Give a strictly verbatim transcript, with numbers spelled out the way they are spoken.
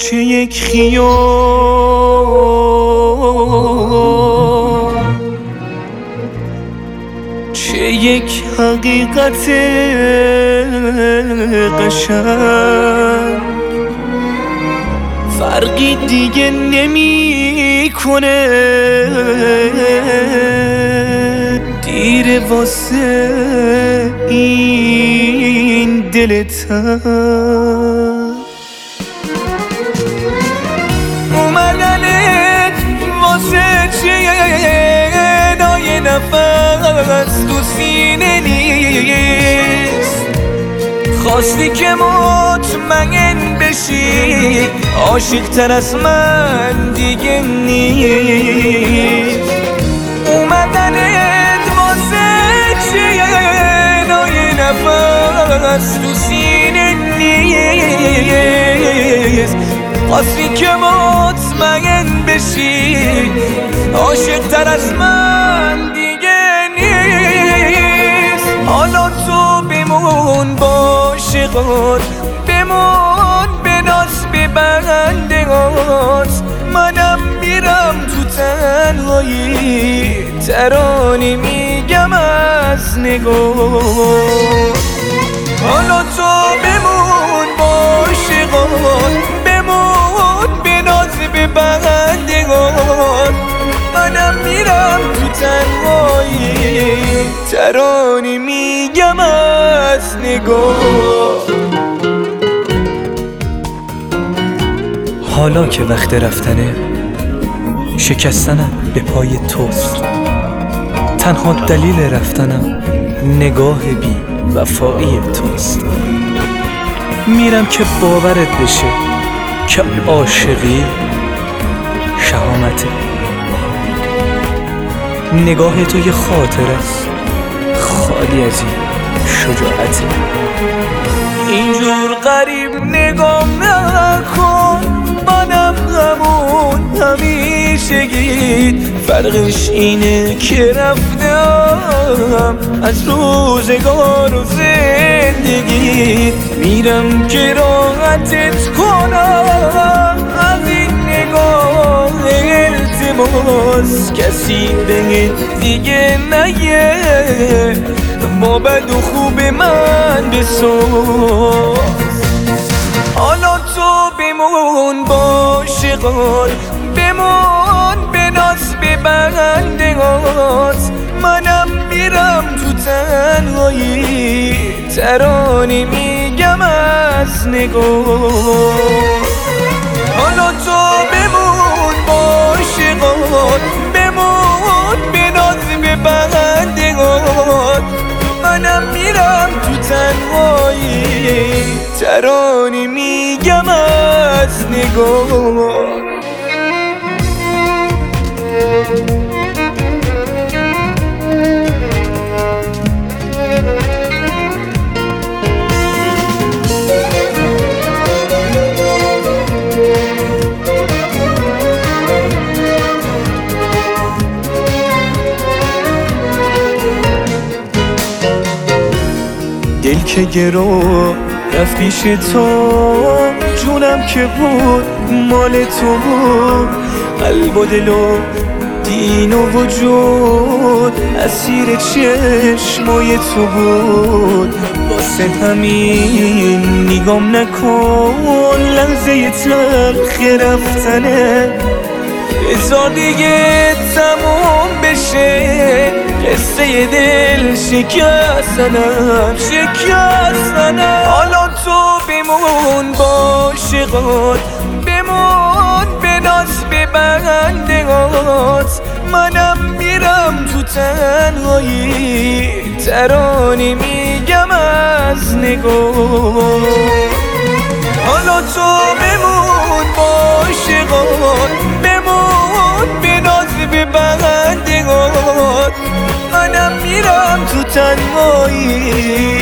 چه یک خیال، چه یک حقیقت قشنگ، فرقی دیگه نمی کنه، دیر واسه این دل تنگ. اومدنت واسه چیه نای نفس تو سینه نیست، خواستی که مطمئن بشی عاشق تر از من دیگه نیست. اومدنت واسه چیه نای نفس تو سینه نیست، خواستی که مطمئن بشی عاشق تر از من دیگه نیست. حالا تو بمون با عاشقات، بمون به ناز به بندگات، منم میرم تو تنهایی ترانه میگم از نگاه. حالا تو بمون با عاشقات، بمون به ناز به بندگات، منم میرم تو تنهایی ترانه میگم از نگاه. حالا که وقت رفتنه، شکستنم به پای توست، تنها دلیل رفتنم نگاه بی وفایی توست. میرم که باورت بشه که عاشقی شهامته، نگاه تو یه خاطر است خالی از این شجاعته. اینجور غریب نگام نکن، منم همون همیشگی، فرقش اینه که رفتم از روزگار و زندگی. میرم که راحتت کنم از این نگاه التماس، کسی بهت دیگه نگه با بد و خوب من بساز. حالا تو بمون با عاشقات، بمون به ناز به بندگات، منم میرم تو تنهایی ترانه میگم از نگاه. حالا تو بمون با عاشقات، بمون به ناز به بندگات، منم میرم تو تنهایی ترانه میگم از نگاه. دل که گرو رفت پیش تو، جونم که بود مال تو بود، قلب و دل و دین و وجود اسیر چشمای تو بود. واسه همین نگام نکن لحظه تلخ رفتنه، بذار دیگه تموم بشه قصه دل شکستنم شکستنم. حالا تو بمون با عاشقات، بمون به ناز به بندگات، منم میرم تو تنهایی ترانه میگم از نگاه. حالا تو بمون با عاشقات، بمون به ناز به بندگات، منم میرم تو تنهایی